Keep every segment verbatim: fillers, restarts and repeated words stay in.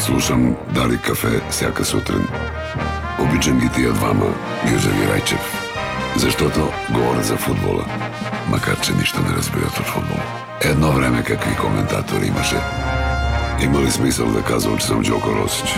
Слушам Дали кафе всяка сутрин. Обичам ги тия двама, Гюзев и Райчев. Защото говорят за футбола, макар че нищо не разбират от футбол. Едно време какви коментатори имаше. Има ли смисъл да казвам, че съм Джоко Росич?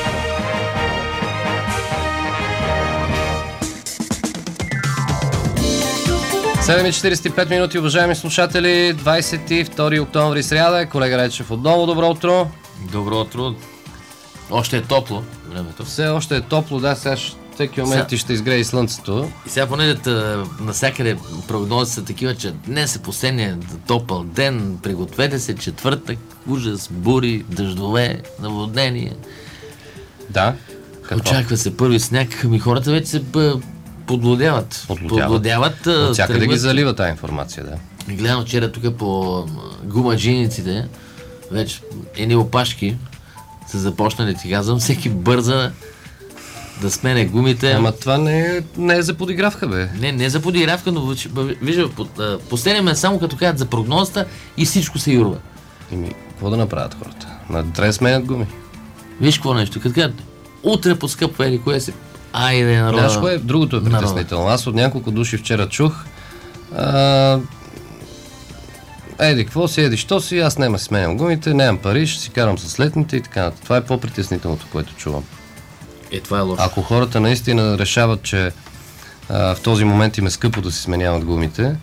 седем и четирийсет и пет минути, уважаеми слушатели, двадесет и втори октомври, сряда. Колега Райчев, отново добро утро. Добро утро. Още е топло времето. Все още е топло, да, сега всеки момент ти ще изгрее и слънцето. И сега понеже навсякъде прогнози са такива, че днес е последният топъл ден, пригответе се, четвъртък, ужас, бури, дъждове, наводнение. Да. Какво? Очаква се първи сняг, ами хората вече се подлодяват. Подлодяват. Подлодяват. От всякъде тръгват... ги залива тази информация, да. Гледам вчера тук по гумаджийниците, вече едни опашки са започнали, ти казвам, всеки бърза да смене гумите. Ама това не е, не е за подигравка, бе. Не, не е за подигравка, но вижда, последният е само като кажат за прогнозата и всичко се юрва. Еми, какво да направят хората? Трябва да сменят гуми. Виж какво нещо, като кажат, утре поскъпва или кое си, айде народа. Знаеш кое? Другото е притеснително. Аз от няколко души вчера чух, а... еди, какво си, еди, що си, аз няма си сменям гумите, нямам пари, ще си карам с летните и така. Това е по-притеснителното, което чувам. Е, това е лошо. Ако хората наистина решават, че а, в този момент им е скъпо да си сменяват гумите,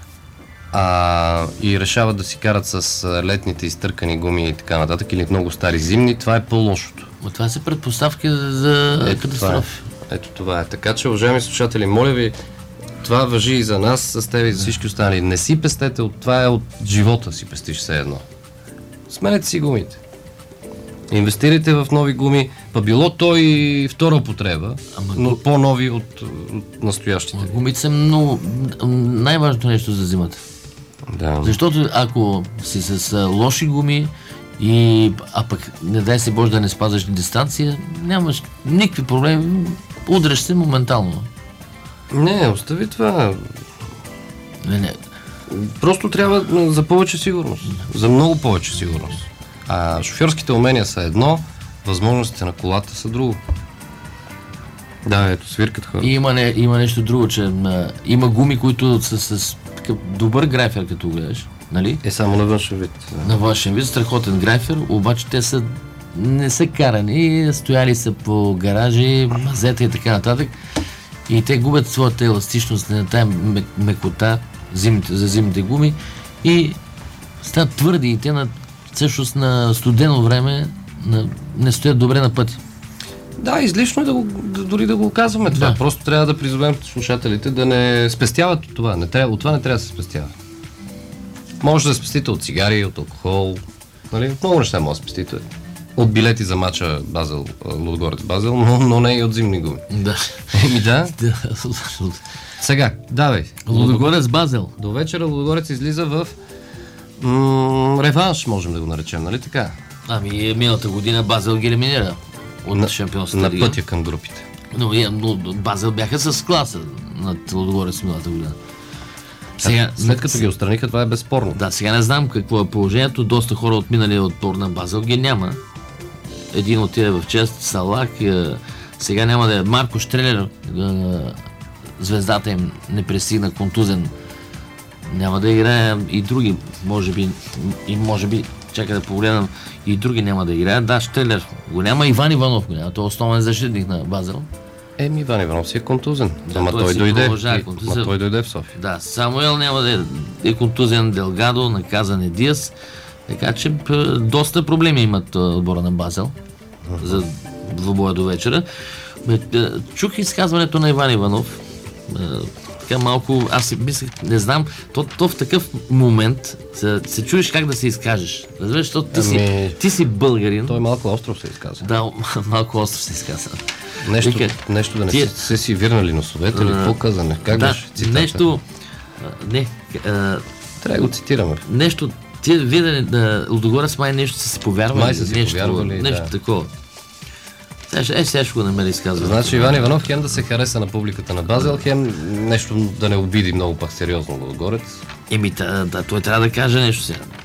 а, и решават да си карат с летните изтъркани гуми и така нататък, или много стари зимни, това е по-лошото. Но това са предпоставки за Ето катастрофи. Това е. Ето това е. Така че, уважаеми слушатели, моля ви, това важи и за нас, с теб и за всички останали. Не си пестете, от това е от живота си пестиш все едно. Сменете си гумите. Инвестирайте в нови гуми, па било то и втора употреба, Ама но гу... по-нови от, от настоящите. Гумите са много най-важното нещо за зимата. Да. Защото ако си с лоши гуми и а пък не дай се Боже да не спазваш дистанция, нямаш никакви проблеми, удряш се моментално. Не, остави това. Не, не. Просто трябва за повече сигурност. За много повече сигурност. А шофьорските умения са едно, възможностите на колата са друго. Да, ето, свиркат хора. И има, не, има нещо друго, че а, има гуми, които са с такъв добър грайфер, като гледаш, нали? Е само на външен вид. На външен вид, страхотен грайфер, обаче те са не са карани, стояли са по гаражи, мазета и така нататък. И те губят своята еластичност на тая мекота зимните, за зимните гуми и стават твърди и те на, всъщност на студено време на, не стоят добре на пътя. Да, излишно е да го, да, дори да го казваме това. Да. Просто трябва да призовем слушателите да не спестяват от това. Не трябва, от това не трябва да се спестява. Може да спестите от цигари, от алкохол, нали? От много неща може да спестите. От билети за мача Базел, Лудогорец Базел, но, но не и от зимни гуми. Да. Еми да. Сега, давай. Лудогорец Базел. До вечера Лудогорец излиза в м- реванш, можем да го наречем, нали така? Ами миналата година Базел ги елиминира от На, шампионската на лига. пътя към групите. Но, но Базел бяха с класа над Лудогорец миналата година. Сега, След като ги отстраниха, това е безспорно. Да, сега не знам какво е положението. Доста хора от миналия отбор на Базел ги няма. Един отиде в чест, Салак. Сега няма да е Марко Штрелер. Звездата им не пристигна, контузен. Няма да играе и други. Може би, и може би, чакай да погледам, и други няма да играят. Да, Штрелер го няма. Иван Иванов го няма. Той е основен защитник на Базел. Еми, Иван Иванов си е контузен. Да, Ама той той си дойде. продължава И- контузия. Ма той дойде в София. Да, Самуел няма да е, е контузен, Делгадо, наказан е Диас. Така че п- доста проблеми имат а, отбора на Базел за двубоя до вечера. Бе, а, чух изказването на Иван Иванов. А, така малко, аз си мислех, не знам, то, то в такъв момент се, се чуеш как да се изкажеш. Разбираш, защото ти, Ами... си, ти си българин. Той малко остров се изказа. Да, малко остров се изказа. Нещо, Вика, нещо да не тия- се, се си вирнали носовете или какво каза? Не, как да, беше цитата? нещо... а, Не, а, Трябва да го цитираме. нещо, ти видя да Лудогорец май нещо са си повярвали. Май са си нещо, повярвали, нещо да. такова. Сега, ще- е, сега ще го намери изказва. Значи Иван Иванов хем да се хареса на публиката на Базел, хем нещо да не обиди много пак сериозно Лудогорец. Еми, да, да, той трябва да каже нещо сега.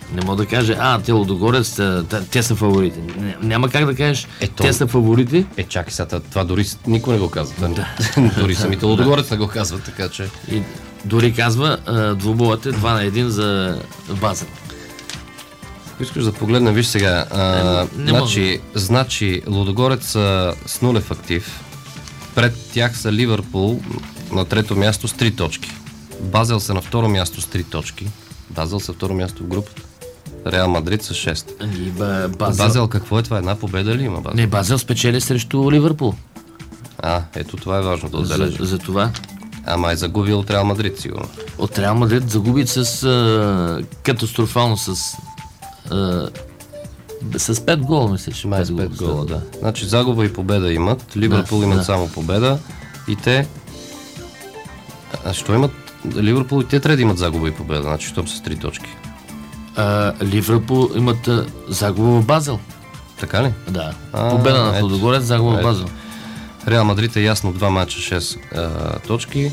Не мога да кажа, а, те Лудогорец, те са фаворити. Няма как да кажеш, Ето, те са фаворити. Е, чакай сега, това дори никой не го казва. Да. Дори самите Лудогорец не го казват, така че... И дори казва, двубоят е два на един за Базел. Ако искаш да погледнем, виж сега. А, не, не значи, значи, Лудогорец са с нулев актив. Пред тях са Ливърпул на трето място с три точки. Базел са на второ място с три точки. Базел са второ място в групата. Реал Мадрид с шест. И Базел... Базел какво е това? Една победа ли има Базел? Не, Базел спечели срещу Ливърпул. А, ето това е важно да отбележим. За, за това. Ама е загубил от Реал Мадрид, сигурно. От Реал Мадрид загуби с а, катастрофално с а, с пет гола, мисля, че Май с пет гола, да. Значи загуба и победа имат. Ливърпул да, имат да. само победа. И те... А що имат? Ливърпул и те трябва да имат загуба и победа, значи щом с три точки. А, Ливърпул имат а, загуба в Базел. Така ли? Да. А, победа на Лудогорец, загуба в Базел. Реал Мадрид е ясно два мача, шест а, точки.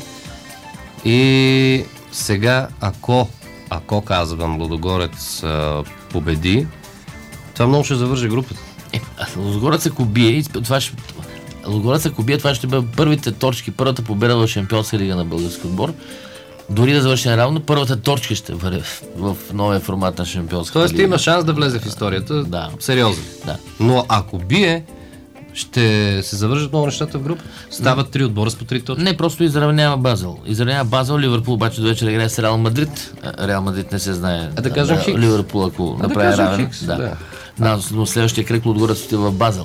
И сега, ако, ако казвам, Лудогорец а, победи, това много ще завърши групата. Е, Лудогорец ако бие, това ще... Лудогорец ако бие, това ще бъде първите точки, първата победа в Шампионска лига на български отбор. Дори да завърши наравно, първата точка ще бъде в новия формат на Шампионска лига. Тоест има шанс да влезе в историята. Да. Сериозно. Да. Но ако бие, ще се завържат много нещата в група. Стават три отбора с по три точки. Не, просто изравнява Базел. Изравнява Базел, Ливърпул обаче до вечер играе с Реал Мадрид. Реал Мадрид не се знае. А да кажем да, Хикс. Ливърпул, ако а направи да равен. Хикс, да. Да. Да. Но следващия кръг Лудогорец отива в Базел.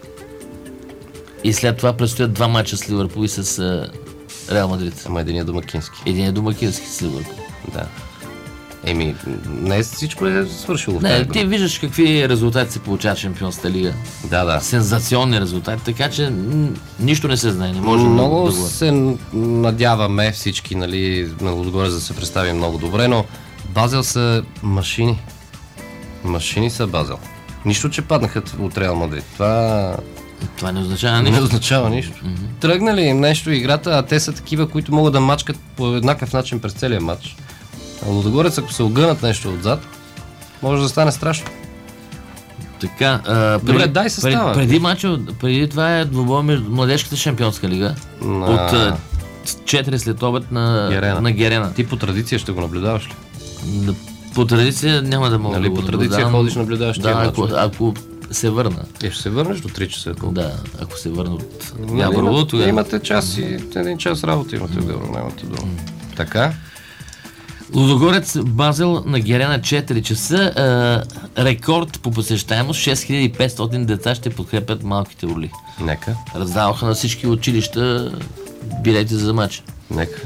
И след това предстоят два мача с Ливърпул и с uh, Реал Мадрид. Ама един е домакински. Един е домакински с Ливърпул. Да. Еми, не всичко е свършило. Не, ти виждаш какви резултати се получават в Шампионската лига. Да, да. Сензационни резултати, така че н- нищо не се знае. Не може много да, да се надяваме всички, нали, на Лудогорец да се представи много добре, но Базел са машини. Машини са Базел. Нищо, че паднаха от Реал Мадрид. Това... Това не означава нищо. Не означава нищо. Mm-hmm. Тръгнали им нещо играта, а те са такива, които могат да мачкат по еднакъв начин през целия матч. А Лудогорец, ако се огънат нещо отзад, може да стане страшно. Така, а, преди, добре, дай състава. Преди, преди мача, преди това е двубой между Младежката Шампионска лига. На... От а, четири след обед на Герена. на Герена. Ти по традиция ще го наблюдаваш ли? По традиция няма да мога нали, да го по традиция ходиш наблюдаваш да, тия ако, мачове. ако се върна. Е, ще се върнеш до три часа. Колко? Да, ако се върна от Нали, Габрово, тогава. Имате час и един час работа имате в Габрово, нямате дума. Mm. Така? Лудогорец, Базел на Герена четири часа. А, рекорд по посещаемост. шест хиляди и петстотин деца ще подкрепят малките орли. Нека. Раздаваха на всички училища билети за матч. Нека.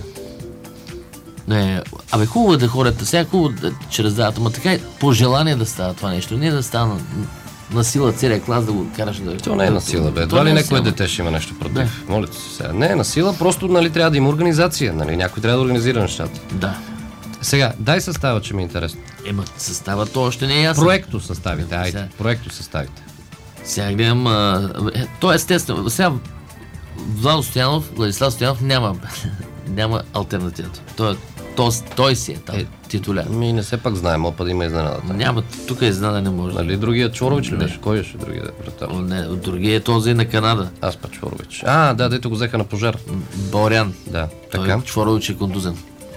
Не, абе хубаво е да хората, сега хубаво да, че раздават, ама така е по желание да става това нещо. Не да става на, на сила целият клас да го караш да... То не е на сила, бе. Това ли някое дете ще има нещо против? Да. Моля се сега. Не е на сила, просто нали, трябва да има организация. Нали? Някой трябва да организира нещата. Да. Сега, дай състава, че ми е интересно. Ема състава то още не е ясно. Проекто съставите, айде. Сега. Проекто съставите. Сега гледам... А, е, то естествено. Сега Владо Стоянов, Владислав Стоянов няма, няма алтернативата. Той, той, той си е там, е, титуляр. Ми не се пак знаем, опа да има изненадата. Няма, тук е изненада не може. Нали другия Чорович ли беше? Кой беше другия вратар? Не, другия е този на Канада. Аз па Чорович. А, да, дето го взеха на пожар. Борян. Да, той, така. Чорович е контузен.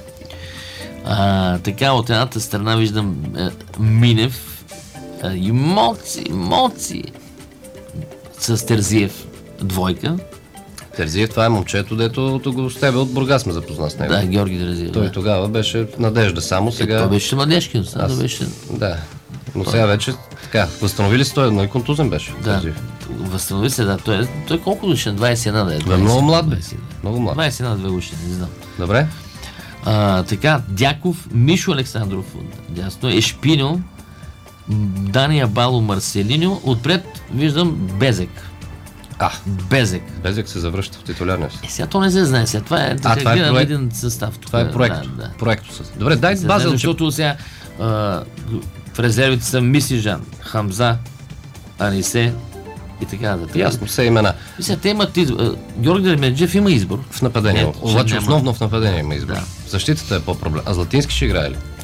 А, така, от едната страна виждам е, Минев е, и Моци, Моци с Терзиев двойка. Терзиев, това е момчето, дето го с тебе от Бургас ме запозна с него. Да, Георги Терзиев. Той да. Тогава беше надежда само, сега... Е, той беше младежки, но сега Аз... беше... Да, но сега вече така, възстановили се той, но и контузен беше. Да, Терзиев. възстанови се, да. Той, той колко годишен? двайсет и една да е. Бе, много млад бе. Много млад. двайсет и една две годишен, не знам. Добре. А, така, Дяков, Мишо Александров от дясно, Ешпиньо, Дания Бало Марселиньо, отпред виждам Безек. А, Безек. Безек се завръща в титулярния си. Е, сега то не се знае, сега това е, а, това е проект... един състав. Тук, това е проект. Да, да. Проекто състав. Добре, дай се Базел, знае, защото сега а, в резервите са Мисижан, Хамза, Анисе и така да. Ясно, все имена. И сега те имат избор. Георги Дерменджиев има избор. В нападение. Не, обаче няма. Основно в нападение има избор. Да. Защитата е по-проблем. А Златински ще играе ли?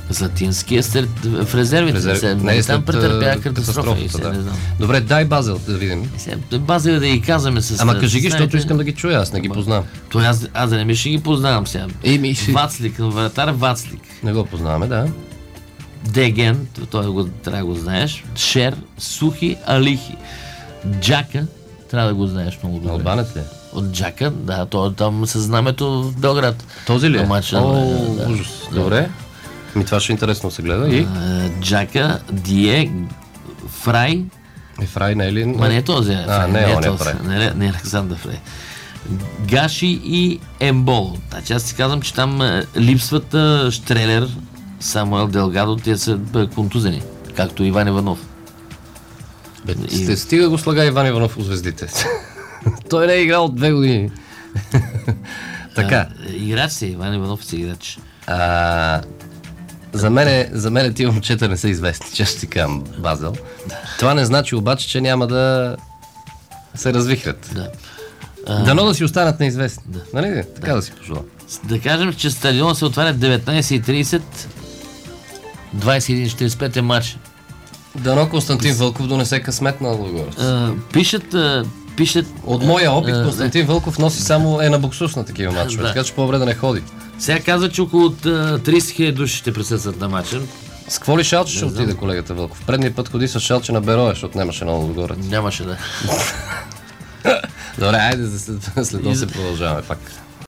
Златински е сред, в резервите. Резерв... Се, Не е там след претърпя катастрофа. И се, да. не знам. Добре, дай Базел да видим. Се, Базел да ги казваме с... Ама кажи ги, знаете, защото искам да ги чуя, аз не ги познавам. Той аз, аз да не ми ще ги познавам сега. Еми, Вацлик, вратар Вацлик. не го познаваме, да. Деген, той го, трябва да го знаеш. Шер, Сухи, Алихи. Джака, трябва да го знаеш много добре. Албанец ли? От Джака, да, той там със знамето в Белград. Този ли е? На матча, О, да. ужас. Добре. Ми това ще е интересно се гледа. И? А, Джака, Дие, Фрай. Ефрай не е ли? Ма не е този. А, Фрай, не, е он е този. Фрай. Не, не, не е Александър Фрай. Гаши и Ембол. Значи аз ти казвам, че там е, липсват е, Штрелер, Самуел Делгадо, те са е, контузени, както Иван Иванов. Бе, сте, стига го слага Иван Иванов по звездите. Той не е играл от две години. Така. А, играч си, Иван Иванов си играч. А, за мен, за мен тия момчета не са известни, често ти казвам, Базел. Това не значи обаче, че няма да се развихрят. Да. Дано да си останат неизвестни. Да. Нали? Така да, да си пожелавам. Да кажем, че стадиона се отваря деветнайсет и трийсет, двайсет и един четирийсет и пет е матч. Дано Константин Вълков донесе късмет на Лудогорец. А, пишат, а, пишат... От моя опит а, Константин Вълков носи само е на буксус на такива матчове, Да. така че по-добре да не ходи. Сега казва, че около а, трийсет хиляди души ще присъстват на матча. С какво ли Шалче ще отиде колегата Вълков? Предния път ходи с Шалче на Берое, защото нямаше на Лудогорец. Нямаше да. Добре, айде след, след това се продължаваме пак.